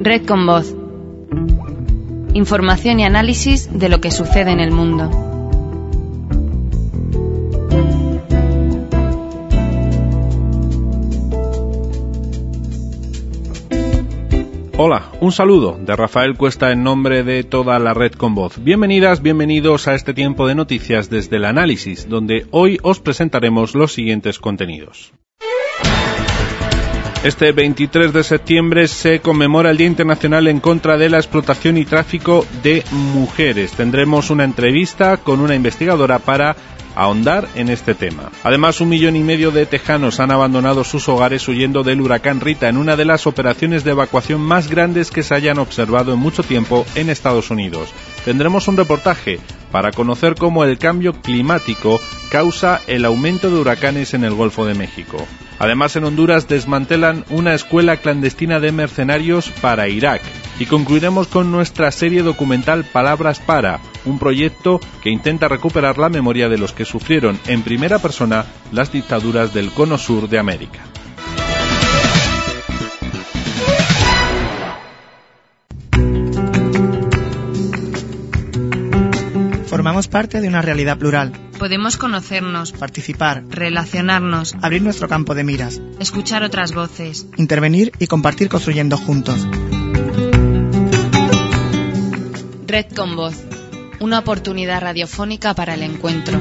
Red con Voz. Información y análisis de lo que sucede en el mundo. Hola, un saludo de Rafael Cuesta en nombre de toda la Red con Voz. Bienvenidas, bienvenidos a este tiempo de noticias desde el análisis, donde hoy os presentaremos los siguientes contenidos. Este 23 de septiembre se conmemora el Día Internacional en contra de la explotación y tráfico de mujeres. Tendremos una entrevista con una investigadora para ahondar en este tema. Además, 1,5 millones de tejanos han abandonado sus hogares huyendo del huracán Rita en una de las operaciones de evacuación más grandes que se hayan observado en mucho tiempo en Estados Unidos. Tendremos un reportaje para conocer cómo el cambio climático causa el aumento de huracanes en el Golfo de México. Además, en Honduras desmantelan una escuela clandestina de mercenarios para Irak. Y concluiremos con nuestra serie documental Palabras para, un proyecto que intenta recuperar la memoria de los que sufrieron en primera persona las dictaduras del cono sur de América. Formamos parte de una realidad plural. Podemos conocernos, Participar, relacionarnos, abrir nuestro campo de miras, escuchar otras voces, intervenir y compartir construyendo juntos. Red con Voz, una oportunidad radiofónica para el encuentro.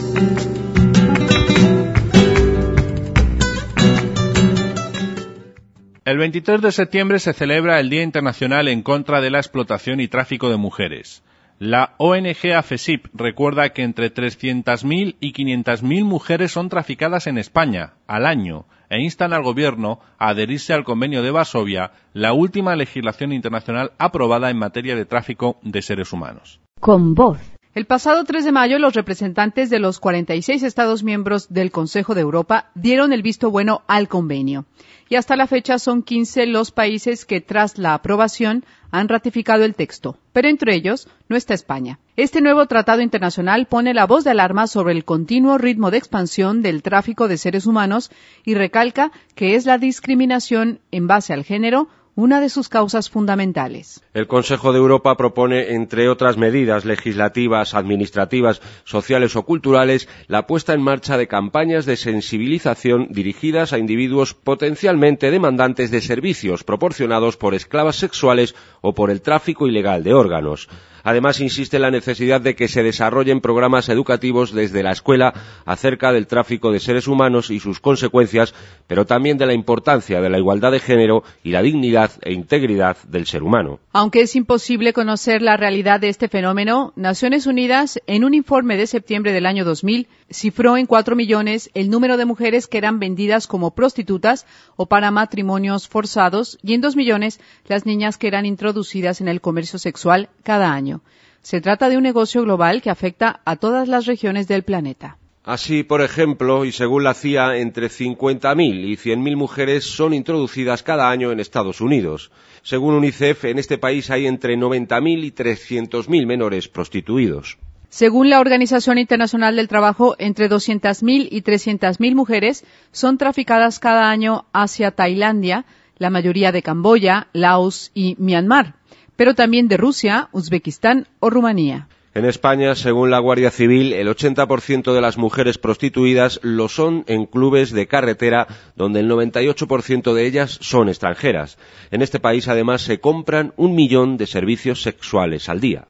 El 23 de septiembre se celebra el Día Internacional en contra de la explotación y tráfico de mujeres. La ONG AFESIP recuerda que entre 300.000 y 500.000 mujeres son traficadas en España al año e instan al Gobierno a adherirse al Convenio de Varsovia, la última legislación internacional aprobada en materia de tráfico de seres humanos. Con Voz. El pasado 3 de mayo, los representantes de los 46 Estados miembros del Consejo de Europa dieron el visto bueno al convenio. Y hasta la fecha son 15 los países que, tras la aprobación, han ratificado el texto, pero entre ellos no está España. Este nuevo tratado internacional pone la voz de alarma sobre el continuo ritmo de expansión del tráfico de seres humanos y recalca que es la discriminación en base al género una de sus causas fundamentales. El Consejo de Europa propone, entre otras medidas legislativas, administrativas, sociales o culturales, la puesta en marcha de campañas de sensibilización dirigidas a individuos potencialmente demandantes de servicios proporcionados por esclavas sexuales o por el tráfico ilegal de órganos. Además, insiste en la necesidad de que se desarrollen programas educativos desde la escuela acerca del tráfico de seres humanos y sus consecuencias, pero también de la importancia de la igualdad de género y la dignidad e integridad del ser humano. Aunque es imposible conocer la realidad de este fenómeno, Naciones Unidas, en un informe de septiembre del año 2000, cifró en 4 millones el número de mujeres que eran vendidas como prostitutas o para matrimonios forzados y en 2 millones las niñas que eran introducidas en el comercio sexual cada año. Se trata de un negocio global que afecta a todas las regiones del planeta. Así, por ejemplo, y según la CIA, entre 50.000 y 100.000 mujeres son introducidas cada año en Estados Unidos. Según UNICEF, en este país hay entre 90.000 y 300.000 menores prostituidos. Según la Organización Internacional del Trabajo, entre 200.000 y 300.000 mujeres son traficadas cada año hacia Tailandia, la mayoría de Camboya, Laos y Myanmar, pero también de Rusia, Uzbekistán o Rumanía. En España, según la Guardia Civil, el 80% de las mujeres prostituidas lo son en clubes de carretera, donde el 98% de ellas son extranjeras. En este país, además, se compran 1 millón de servicios sexuales al día.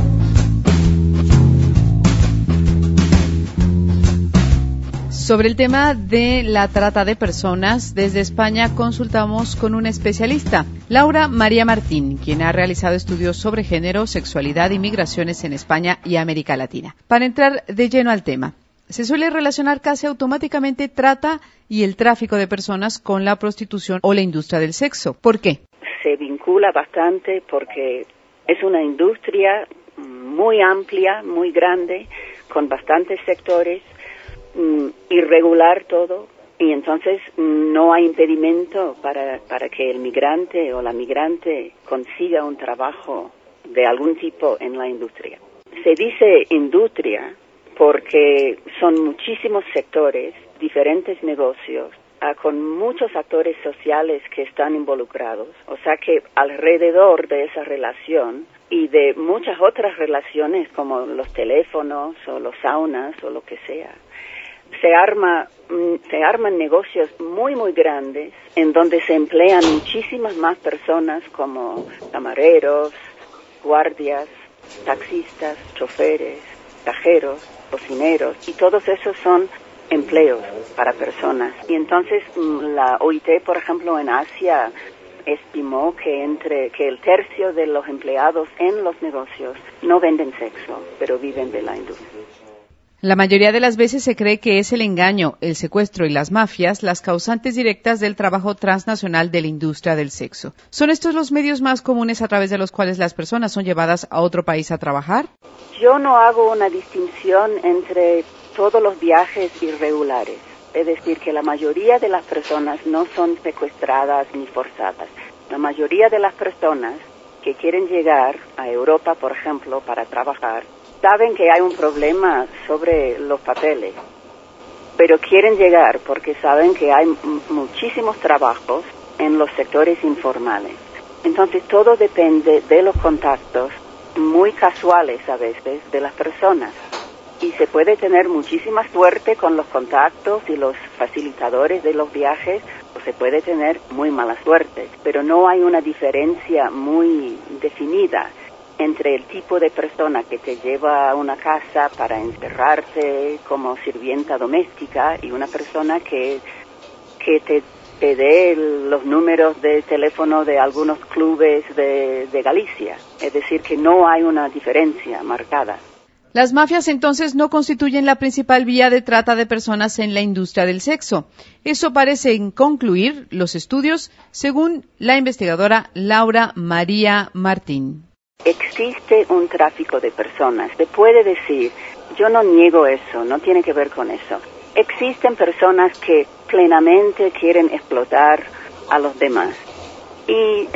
Sobre el tema de la trata de personas, desde España consultamos con una especialista, Laura María Martín, quien ha realizado estudios sobre género, sexualidad y migraciones en España y América Latina. Para entrar de lleno al tema, se suele relacionar casi automáticamente trata y el tráfico de personas con la prostitución o la industria del sexo. ¿Por qué? Se vincula bastante porque es una industria muy amplia, muy grande, con bastantes sectores, irregular todo, y entonces no hay impedimento para que el migrante o la migrante consiga un trabajo de algún tipo en la industria. Se dice industria porque son muchísimos sectores, diferentes negocios, con muchos actores sociales que están involucrados. O sea que alrededor de esa relación y de muchas otras relaciones como los teléfonos o los saunas o lo que sea, se arman negocios muy, muy grandes en donde se emplean muchísimas más personas como camareros, guardias, taxistas, choferes, cajeros, cocineros, y todos esos son empleos para personas. Y entonces la OIT, por ejemplo, en Asia estimó que el tercio de los empleados en los negocios no venden sexo, pero viven de la industria. La mayoría de las veces se cree que es el engaño, el secuestro y las mafias las causantes directas del trabajo transnacional de la industria del sexo. ¿Son estos los medios más comunes a través de los cuales las personas son llevadas a otro país a trabajar? Yo no hago una distinción entre todos los viajes irregulares. Es decir, que la mayoría de las personas no son secuestradas ni forzadas. La mayoría de las personas que quieren llegar a Europa, por ejemplo, para trabajar, saben que hay un problema sobre los papeles, pero quieren llegar porque saben que hay muchísimos trabajos en los sectores informales. Entonces todo depende de los contactos muy casuales a veces de las personas. Y se puede tener muchísima suerte con los contactos y los facilitadores de los viajes, o se puede tener muy mala suerte, pero no hay una diferencia muy definida entre el tipo de persona que te lleva a una casa para encerrarte como sirvienta doméstica y una persona que te dé los números de teléfono de algunos clubes de Galicia. Es decir, que no hay una diferencia marcada. Las mafias entonces no constituyen la principal vía de trata de personas en la industria del sexo. Eso parecen concluir los estudios según la investigadora Laura María Martín. Existe un tráfico de personas. Se puede decir, yo no niego eso, no tiene que ver con eso. Existen personas que plenamente quieren explotar a los demás. Y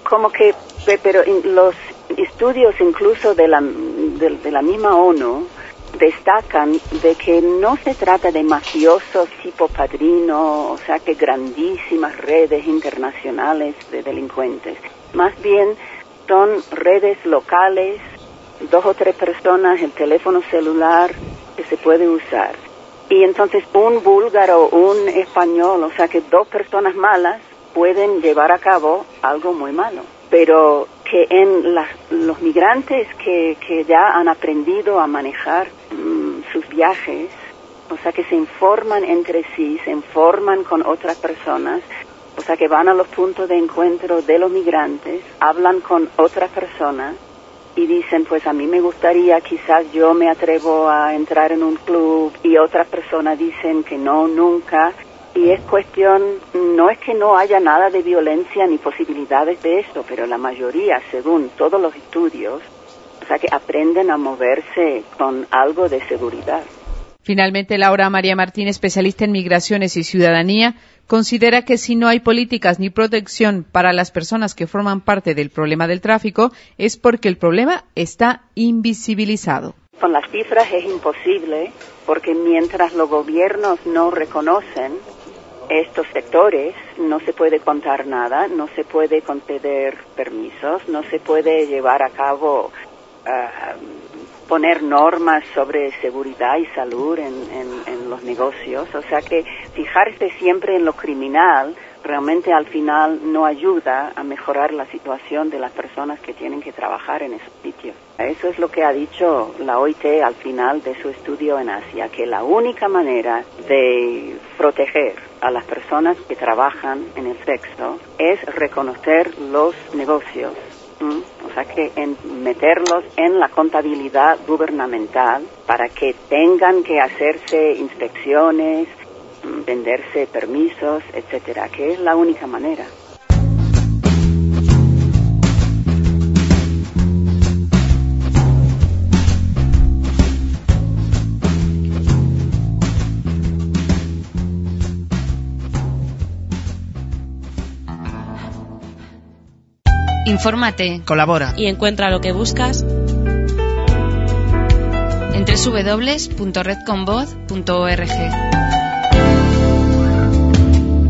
pero los estudios incluso de la misma ONU destacan de que no se trata de mafiosos tipo Padrino, o sea que grandísimas redes internacionales de delincuentes. Más bien son redes locales, 2 o 3 personas, el teléfono celular que se puede usar. Y entonces un búlgaro, un español, o sea que 2 personas malas pueden llevar a cabo algo muy malo. Pero que en los migrantes que ya han aprendido a manejar sus viajes, o sea que se informan entre sí, se informan con otras personas, o sea que van a los puntos de encuentro de los migrantes, hablan con otras personas y dicen, pues a mí me gustaría, quizás yo me atrevo a entrar en un club, y otras personas dicen que no, nunca. Y es cuestión, no es que no haya nada de violencia ni posibilidades de eso, pero la mayoría, según todos los estudios, o sea que aprenden a moverse con algo de seguridad. Finalmente, Laura María Martín, especialista en migraciones y ciudadanía, considera que si no hay políticas ni protección para las personas que forman parte del problema del tráfico, es porque el problema está invisibilizado. Con las cifras es imposible, porque mientras los gobiernos no reconocen estos sectores, no se puede contar nada, no se puede conceder permisos, no se puede llevar a cabo, poner normas sobre seguridad y salud en los negocios. O sea que fijarse siempre en lo criminal realmente al final no ayuda a mejorar la situación de las personas que tienen que trabajar en esos sitios. Eso es lo que ha dicho la OIT al final de su estudio en Asia, que la única manera de proteger a las personas que trabajan en el sexo es reconocer los negocios. O sea que meterlos en la contabilidad gubernamental para que tengan que hacerse inspecciones, venderse permisos, etcétera, que es la única manera. Infórmate, colabora y encuentra lo que buscas en www.redconvoz.org.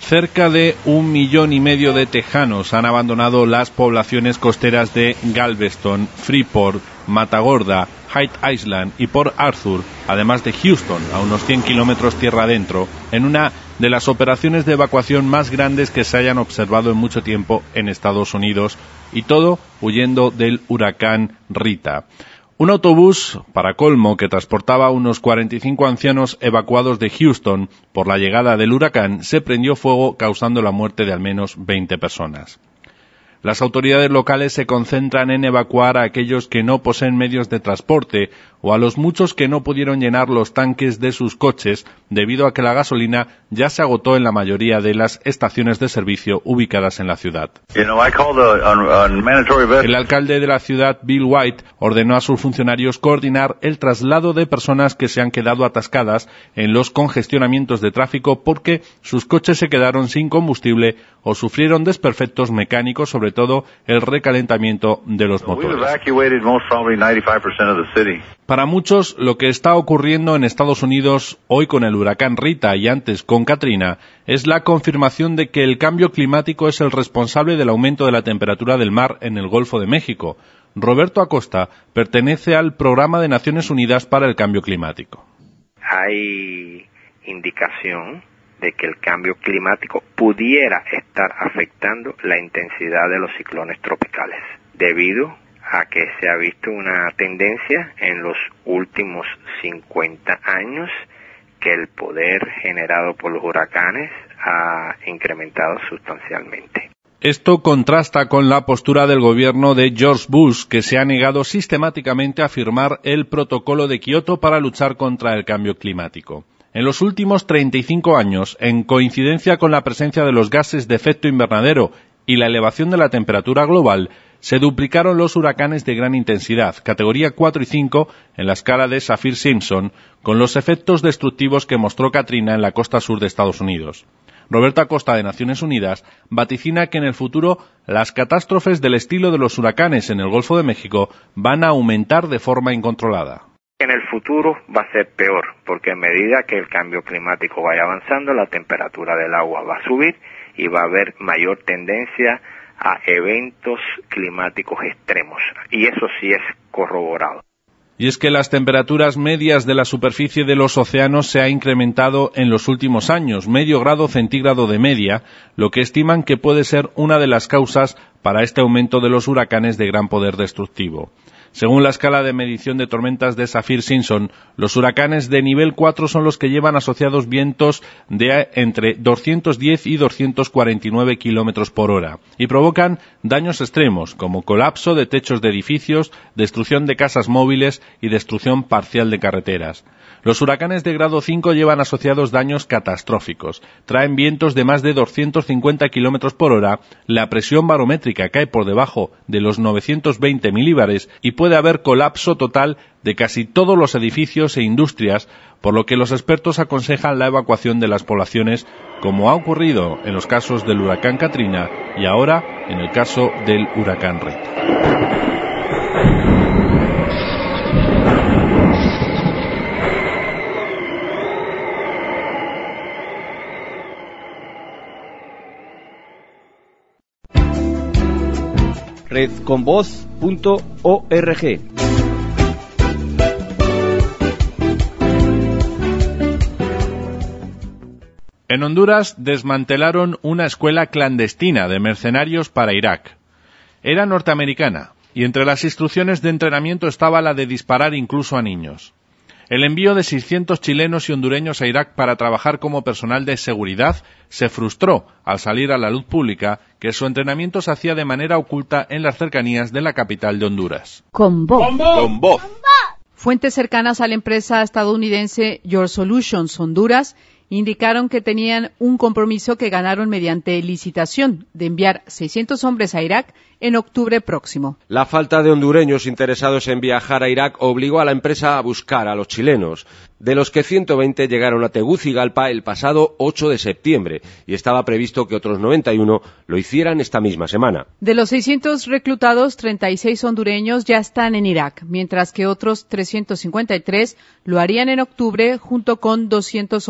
Cerca de 1,5 millones de tejanos han abandonado las poblaciones costeras de Galveston, Freeport, Matagorda, Hyde Island y Port Arthur, además de Houston, a unos 100 kilómetros tierra adentro, en una de las operaciones de evacuación más grandes que se hayan observado en mucho tiempo en Estados Unidos, y todo huyendo del huracán Rita. Un autobús, para colmo, que transportaba a unos 45 ancianos evacuados de Houston por la llegada del huracán, se prendió fuego, causando la muerte de al menos 20 personas. Las autoridades locales se concentran en evacuar a aquellos que no poseen medios de transporte o a los muchos que no pudieron llenar los tanques de sus coches debido a que la gasolina ya se agotó en la mayoría de las estaciones de servicio ubicadas en la ciudad. El alcalde de la ciudad, Bill White, ordenó a sus funcionarios coordinar el traslado de personas que se han quedado atascadas en los congestionamientos de tráfico porque sus coches se quedaron sin combustible o sufrieron desperfectos mecánicos, sobre todo el recalentamiento de los motores. Para muchos, lo que está ocurriendo en Estados Unidos hoy con el huracán Rita y antes con Katrina es la confirmación de que el cambio climático es el responsable del aumento de la temperatura del mar en el Golfo de México. Roberto Acosta pertenece al Programa de Naciones Unidas para el Cambio Climático. Hay indicación de que el cambio climático pudiera estar afectando la intensidad de los ciclones tropicales, debido a que se ha visto una tendencia en los últimos 50 años que el poder generado por los huracanes ha incrementado sustancialmente. Esto contrasta con la postura del gobierno de George Bush, que se ha negado sistemáticamente a firmar el Protocolo de Kioto para luchar contra el cambio climático. En los últimos 35 años, en coincidencia con la presencia de los gases de efecto invernadero y la elevación de la temperatura global, se duplicaron los huracanes de gran intensidad, categoría 4 y 5 en la escala de Saffir-Simpson, con los efectos destructivos que mostró Katrina en la costa sur de Estados Unidos. Roberto Acosta, de Naciones Unidas, vaticina que en el futuro las catástrofes del estilo de los huracanes en el Golfo de México van a aumentar de forma incontrolada. En el futuro va a ser peor, porque a medida que el cambio climático vaya avanzando, la temperatura del agua va a subir y va a haber mayor tendencia a eventos climáticos extremos, y eso sí es corroborado. Y es que las temperaturas medias de la superficie de los océanos se ha incrementado en los últimos años, 0,5 grado centígrado de media, lo que estiman que puede ser una de las causas para este aumento de los huracanes de gran poder destructivo. Según la escala de medición de tormentas de Saffir-Simpson, los huracanes de nivel 4 son los que llevan asociados vientos de entre 210 y 249 kilómetros por hora y provocan daños extremos como colapso de techos de edificios, destrucción de casas móviles y destrucción parcial de carreteras. Los huracanes de grado 5 llevan asociados daños catastróficos, traen vientos de más de 250 kilómetros por hora, la presión barométrica cae por debajo de los 920 milíbares y puede haber colapso total de casi todos los edificios e industrias, por lo que los expertos aconsejan la evacuación de las poblaciones, como ha ocurrido en los casos del huracán Katrina y ahora en el caso del huracán Rita. redconvoz.org. En Honduras desmantelaron una escuela clandestina de mercenarios para Irak. Era norteamericana y entre las instrucciones de entrenamiento estaba la de disparar incluso a niños. El envío de 600 chilenos y hondureños a Irak para trabajar como personal de seguridad se frustró al salir a la luz pública que su entrenamiento se hacía de manera oculta en las cercanías de la capital de Honduras. Con voz. Con voz. Fuentes cercanas a la empresa estadounidense Your Solutions Honduras indicaron que tenían un compromiso que ganaron mediante licitación de enviar 600 hombres a Irak en octubre próximo. La falta de hondureños interesados en viajar a Irak obligó a la empresa a buscar a los chilenos, de los que 120 llegaron a Tegucigalpa el pasado 8 de septiembre y estaba previsto que otros 91 lo hicieran esta misma semana. De los 600 reclutados, 36 hondureños ya están en Irak, mientras que otros 353 lo harían en octubre junto con 211 chilenos.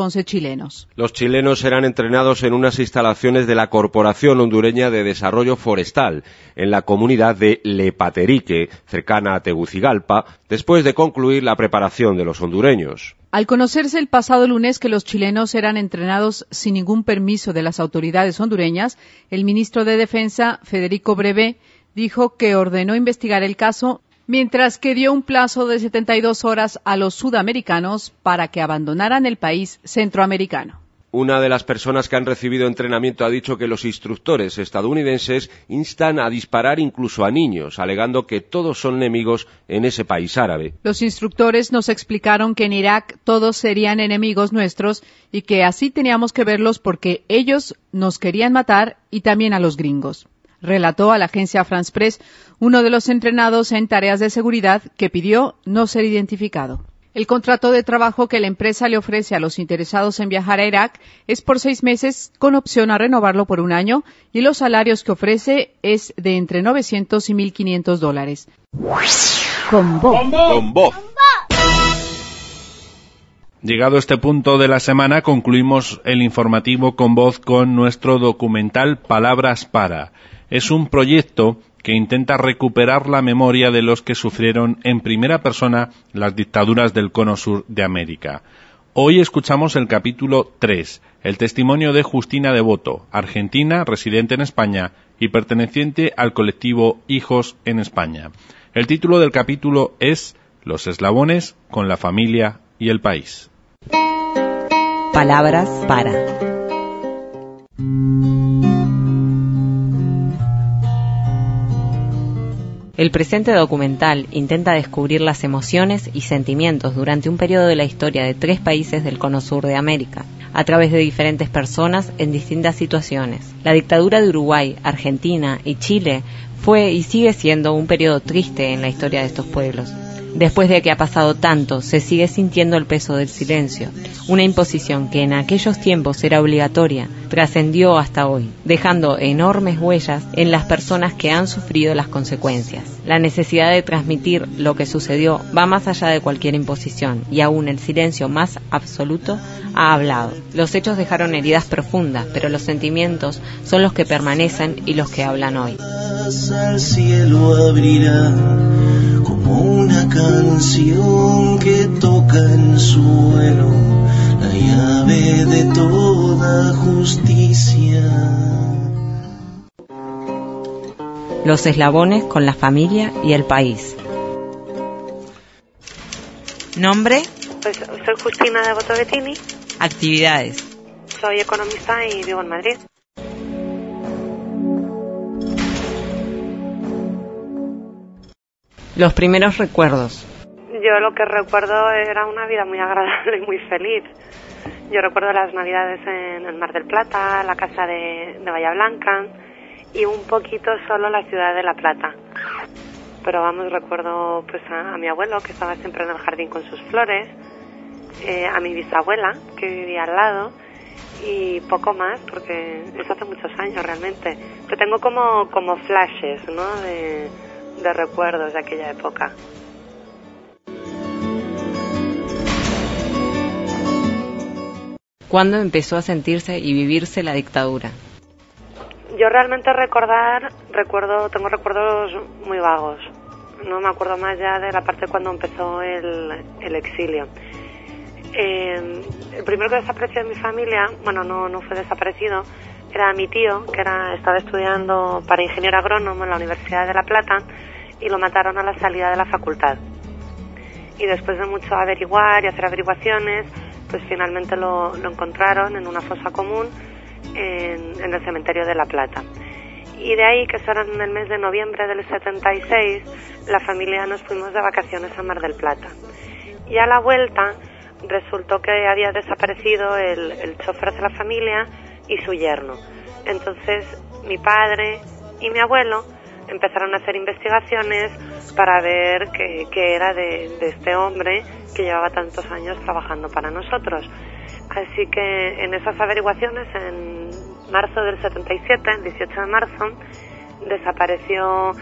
chilenos. Los chilenos serán entrenados en unas instalaciones de la Corporación Hondureña de Desarrollo Forestal, en la comunidad de Lepaterique, cercana a Tegucigalpa, después de concluir la preparación de los hondureños. Al conocerse el pasado lunes que los chilenos eran entrenados sin ningún permiso de las autoridades hondureñas, el ministro de Defensa, Federico Brevé, dijo que ordenó investigar el caso, mientras que dio un plazo de 72 horas a los sudamericanos para que abandonaran el país centroamericano. Una de las personas que han recibido entrenamiento ha dicho que los instructores estadounidenses instan a disparar incluso a niños, alegando que todos son enemigos en ese país árabe. Los instructores nos explicaron que en Irak todos serían enemigos nuestros y que así teníamos que verlos porque ellos nos querían matar y también a los gringos. Relató a la agencia France Press uno de los entrenados en tareas de seguridad que pidió no ser identificado. El contrato de trabajo que la empresa le ofrece a los interesados en viajar a Irak es por 6 meses con opción a renovarlo por 1 año y los salarios que ofrece es de entre $900 y $1,500. Con voz. Llegado este punto de la semana, concluimos el informativo Con Voz con nuestro documental Palabras para. Es un proyecto que intenta recuperar la memoria de los que sufrieron en primera persona las dictaduras del Cono Sur de América. Hoy escuchamos el capítulo 3, el testimonio de Justina Devoto, argentina, residente en España y perteneciente al colectivo Hijos en España. El título del capítulo es Los eslabones con la familia y el país. Palabras para. El presente documental intenta descubrir las emociones y sentimientos durante un periodo de la historia de 3 países del Cono Sur de América, a través de diferentes personas en distintas situaciones. La dictadura de Uruguay, Argentina y Chile fue y sigue siendo un periodo triste en la historia de estos pueblos. Después de que ha pasado tanto, se sigue sintiendo el peso del silencio, una imposición que en aquellos tiempos era obligatoria, trascendió hasta hoy, dejando enormes huellas en las personas que han sufrido las consecuencias. La necesidad de transmitir lo que sucedió va más allá de cualquier imposición, y aún el silencio más absoluto ha hablado. Los hechos dejaron heridas profundas, pero los sentimientos son los que permanecen y los que hablan hoy. Al cielo abrirá como una canción que toca el suelo, la llave de toda justicia. Los eslabones con la familia y el país. ¿Nombre? Pues soy Justina Devoto Bettini. Actividades. Soy economista y vivo en Madrid. Los primeros recuerdos. Yo lo que recuerdo era una vida muy agradable y muy feliz. Yo recuerdo las navidades en el Mar del Plata, la casa de Bahía Blanca y un poquito solo la ciudad de La Plata. Pero vamos, recuerdo pues a mi abuelo que estaba siempre en el jardín con sus flores, a mi bisabuela que vivía al lado y poco más porque eso hace muchos años realmente. Pero tengo como flashes, ¿no? de recuerdos de aquella época. ¿Cuándo empezó a sentirse y vivirse la dictadura? Yo realmente tengo recuerdos muy vagos. No me acuerdo más ya de la parte cuando empezó el exilio. El primero que desapareció de mi familia, bueno, no fue desaparecido, era mi tío, que estaba estudiando para ingeniero agrónomo en la Universidad de La Plata y lo mataron a la salida de la facultad. Y después de mucho averiguar y hacer averiguaciones, pues finalmente lo encontraron en una fosa común en el cementerio de La Plata. Y de ahí, que eso era en el mes de noviembre del 76, la familia nos fuimos de vacaciones a Mar del Plata. Y a la vuelta resultó que había desaparecido el chofer de la familia y su yerno. Entonces mi padre y mi abuelo empezaron a hacer investigaciones para ver qué era de este hombre que llevaba tantos años trabajando para nosotros. Así que en esas averiguaciones, en marzo del 77, el 18 de marzo,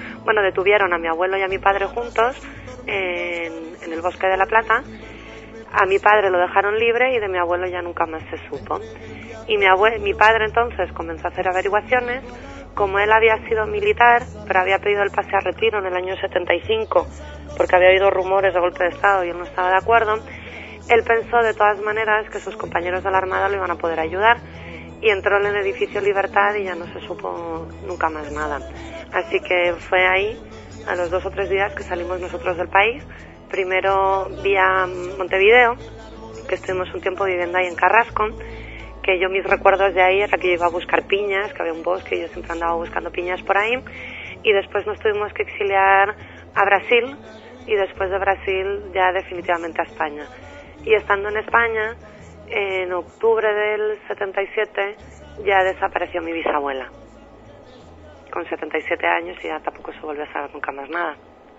detuvieron a mi abuelo y a mi padre juntos en el bosque de La Plata, A mi padre lo dejaron libre y de mi abuelo ya nunca más se supo. Y mi padre entonces comenzó a hacer averiguaciones. Como él había sido militar, pero había pedido el pase a retiro en el año 75, porque había habido rumores de golpe de Estado y él no estaba de acuerdo, él pensó de todas maneras que sus compañeros de la Armada lo iban a poder ayudar y entró en el edificio Libertad y ya no se supo nunca más nada. Así que fue ahí, a los 2 o 3 días que salimos nosotros del país, primero vía Montevideo, que estuvimos un tiempo viviendo ahí en Carrasco, que yo mis recuerdos de ahí era que yo iba a buscar piñas, que había un bosque y yo siempre andaba buscando piñas por ahí, y después nos tuvimos que exiliar a Brasil y después de Brasil ya definitivamente a España. Y estando en España, en octubre del 77 ya desapareció mi bisabuela, con 77 años, y ya tampoco se volvió a saber nunca más nada.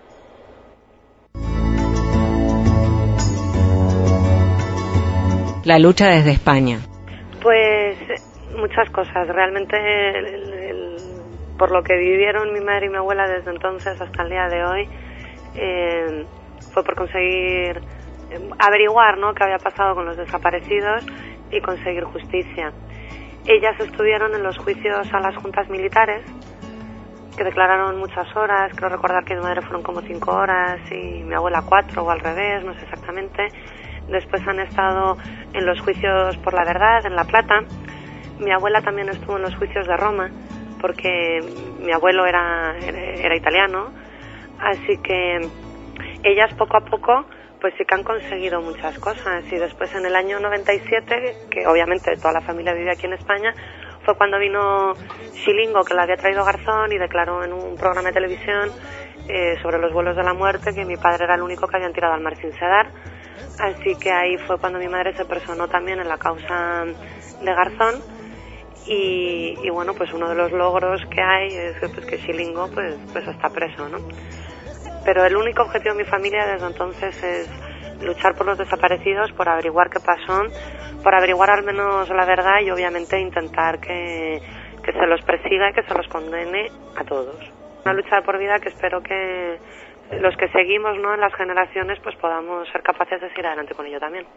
La lucha desde España. Pues muchas cosas. Realmente por lo que vivieron mi madre y mi abuela desde entonces hasta el día de hoy, fue por conseguir averiguar, ¿no?, qué había pasado con los desaparecidos y conseguir justicia. Ellas estuvieron en los juicios a las juntas militares, que declararon muchas horas. Creo recordar que mi madre fueron como 5 horas y mi abuela 4 o al revés, no sé exactamente. Después han estado en los juicios por la verdad, en La Plata. Mi abuela también estuvo en los juicios de Roma, porque mi abuelo era italiano. Así que ellas poco a poco pues sí que han conseguido muchas cosas. Y después en el año 97, que obviamente toda la familia vive aquí en España, fue cuando vino Xilingo, que la había traído Garzón, y declaró en un programa de televisión sobre los vuelos de la muerte que mi padre era el único que habían tirado al mar sin sedar. Así que ahí fue cuando mi madre se personó también en la causa de Garzón. Y bueno, pues uno de los logros que hay es que Xilingo pues está preso, ¿no? Pero el único objetivo de mi familia desde entonces es luchar por los desaparecidos, por averiguar qué pasó, por averiguar al menos la verdad y obviamente intentar que se los persiga y que se los condene a todos. Una lucha de por vida que espero que los que seguimos, ¿no?, en las generaciones, pues podamos ser capaces de seguir adelante con ello también.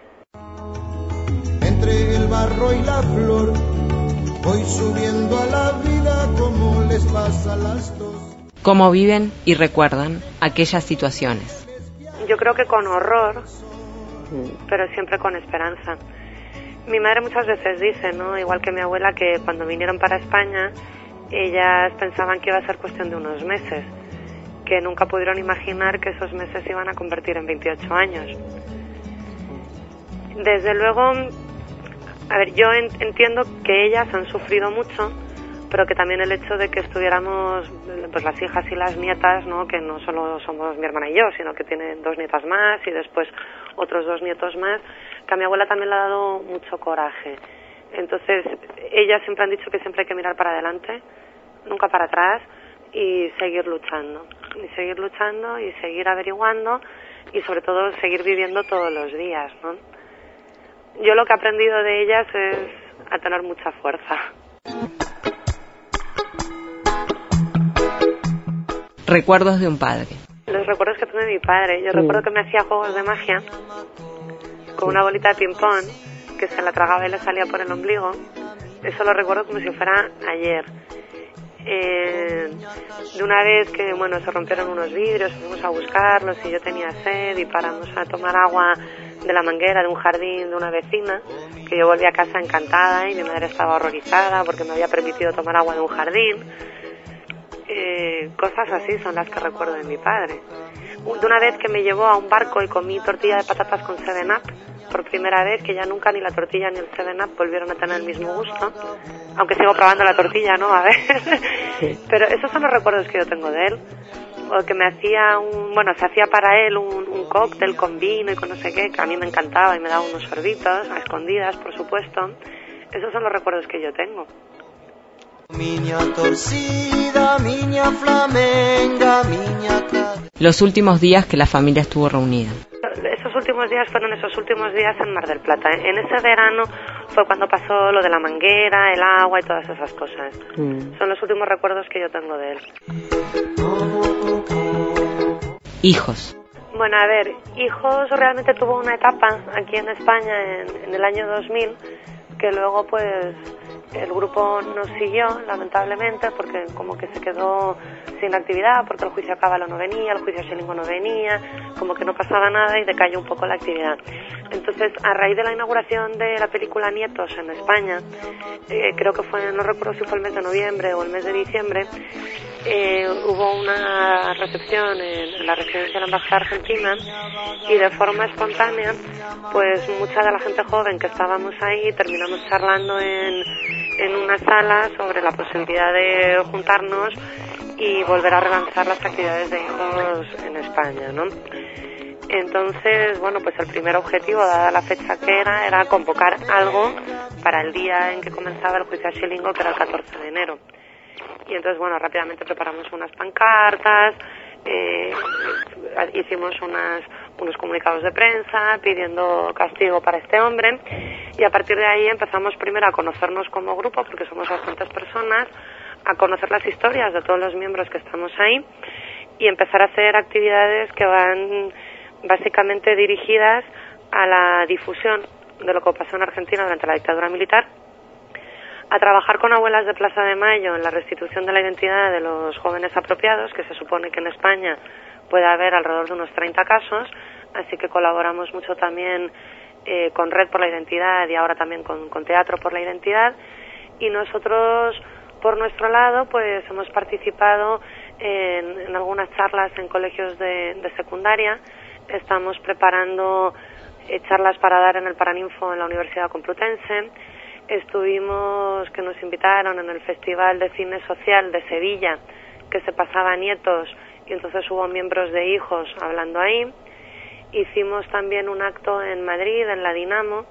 Entre el barro y la flor voy subiendo a la vida como les pasa a las dos. ¿Cómo viven y recuerdan aquellas situaciones? Yo creo que con horror, pero siempre con esperanza. Mi madre muchas veces dice, ¿no?, igual que mi abuela, que cuando vinieron para España ellas pensaban que iba a ser cuestión de unos meses, que nunca pudieron imaginar que esos meses se iban a convertir en 28 años. Desde luego, a ver, yo entiendo que ellas han sufrido mucho, pero que también el hecho de que estuviéramos pues las hijas y las nietas, ¿no?, que no solo somos mi hermana y yo, sino que tienen 2 nietas más y después otros 2 nietos más, que a mi abuela también le ha dado mucho coraje. Entonces, ellas siempre han dicho que siempre hay que mirar para adelante, nunca para atrás, y seguir luchando y seguir averiguando y sobre todo seguir viviendo todos los días, ¿no? Yo lo que he aprendido de ellas es a tener mucha fuerza. Recuerdos de un padre. Los recuerdos que tengo de mi padre. Yo recuerdo que me hacía juegos de magia con una bolita de ping-pong que se la tragaba y le salía por el ombligo. Eso lo recuerdo como si fuera ayer. De una vez que, bueno, se rompieron unos vidrios, fuimos a buscarlos y yo tenía sed y paramos a tomar agua de la manguera de un jardín de una vecina, que yo volví a casa encantada y mi madre estaba horrorizada porque me había permitido tomar agua de un jardín. Cosas así son las que recuerdo de mi padre. De una vez que me llevó a un barco y comí tortilla de patatas con 7-Up por primera vez, que ya nunca ni la tortilla ni el 7-Up volvieron a tener el mismo gusto, aunque sigo probando la tortilla, ¿no? A ver. Pero esos son los recuerdos que yo tengo de él. O que me hacía se hacía para él un cóctel con vino y con no sé qué, que a mí me encantaba y me daba unos sorbitos, a escondidas, por supuesto. Esos son los recuerdos que yo tengo. Miña torcida, miña flamenga, miña... Los últimos días que la familia estuvo reunida. Esos últimos días fueron esos últimos días en Mar del Plata. En ese verano fue cuando pasó lo de la manguera, el agua y todas esas cosas. Son los últimos recuerdos que yo tengo de él. Hijos. Bueno, a ver, Hijos realmente tuvo una etapa aquí en España en el año 2000, que luego pues el grupo no siguió, lamentablemente, porque como que se quedó sin actividad, porque el juicio Cábalo no venía, el juicio Xilingo no venía, como que no pasaba nada y decayó un poco la actividad. Entonces, a raíz de la inauguración de la película Nietos en España, creo que fue, no recuerdo si fue el mes de noviembre o el mes de diciembre, hubo una recepción en la residencia de la Embajada Argentina y de forma espontánea, pues mucha de la gente joven que estábamos ahí terminamos charlando en una sala sobre la posibilidad de juntarnos y volver a relanzar las actividades de Hijos en España, ¿no? Entonces, bueno, pues el primer objetivo, dada la fecha que era convocar algo para el día en que comenzaba el juicio a Xilingo, que era el 14 de enero. Y entonces, bueno, rápidamente preparamos unas pancartas, hicimos unos comunicados de prensa pidiendo castigo para este hombre, y a partir de ahí empezamos primero a conocernos como grupo, porque somos bastantes personas, a conocer las historias de todos los miembros que estamos ahí y empezar a hacer actividades que van básicamente dirigidas a la difusión de lo que pasó en Argentina durante la dictadura militar, a trabajar con abuelas de Plaza de Mayo en la restitución de la identidad de los jóvenes apropiados, que se supone que en España puede haber alrededor de unos 30 casos, así que colaboramos mucho también con Red por la Identidad y ahora también con Teatro por la Identidad. Y nosotros, por nuestro lado, pues hemos participado en algunas charlas en colegios de secundaria. Estamos preparando charlas para dar en el Paraninfo en la Universidad Complutense. Estuvimos, que nos invitaron en el Festival de Cine Social de Sevilla, que se pasaba a Nietos, y entonces hubo miembros de Hijos hablando ahí. Hicimos también un acto en Madrid, en la Dinamo.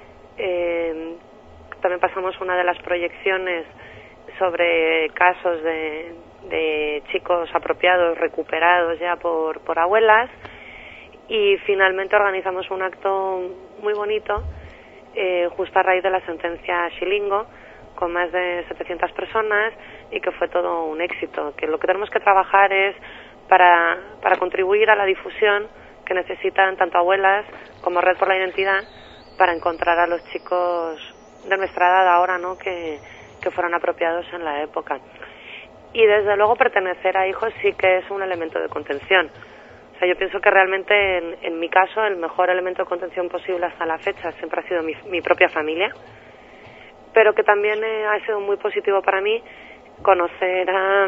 También pasamos una de las proyecciones sobre casos de chicos apropiados, recuperados ya por abuelas. Y finalmente organizamos un acto muy bonito, justo a raíz de la sentencia Xilingo, con más de 700 personas, y que fue todo un éxito. Que lo que tenemos que trabajar es para contribuir a la difusión que necesitan tanto abuelas como Red por la Identidad para encontrar a los chicos de nuestra edad ahora, ¿no?, que fueron apropiados en la época. Y desde luego pertenecer a Hijos sí que es un elemento de contención. O sea, yo pienso que realmente en mi caso el mejor elemento de contención posible hasta la fecha siempre ha sido mi propia familia, pero que también ha sido muy positivo para mí conocer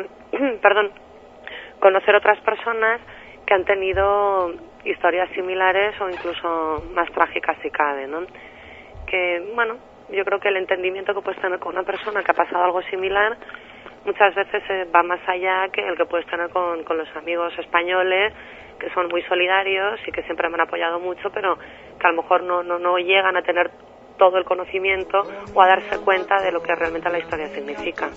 otras personas que han tenido historias similares o incluso más trágicas si cabe, ¿no? Que, bueno, yo creo que el entendimiento que puedes tener con una persona que ha pasado algo similar muchas veces va más allá que el que puedes tener con los amigos españoles, que son muy solidarios y que siempre me han apoyado mucho, pero que a lo mejor no llegan a tener todo el conocimiento o a darse cuenta de lo que realmente la historia significa.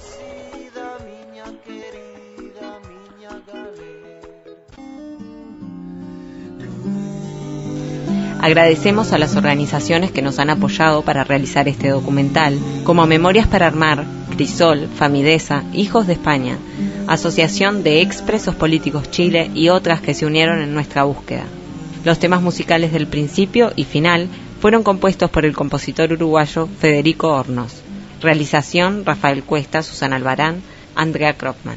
Agradecemos a las organizaciones que nos han apoyado para realizar este documental, como Memorias para Armar, Crisol, Famidesa, Hijos de España, Asociación de Expresos Políticos Chile y otras que se unieron en nuestra búsqueda. Los temas musicales del principio y final fueron compuestos por el compositor uruguayo Federico Hornos. Realización: Rafael Cuesta, Susana Albarán, Andrea Krogman.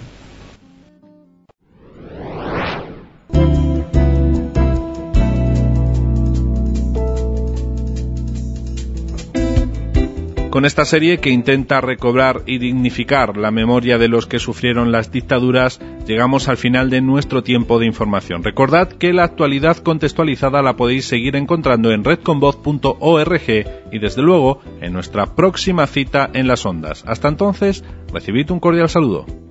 Con esta serie, que intenta recobrar y dignificar la memoria de los que sufrieron las dictaduras, llegamos al final de nuestro tiempo de información. Recordad que la actualidad contextualizada la podéis seguir encontrando en redconvoz.org y desde luego en nuestra próxima cita en las ondas. Hasta entonces, recibid un cordial saludo.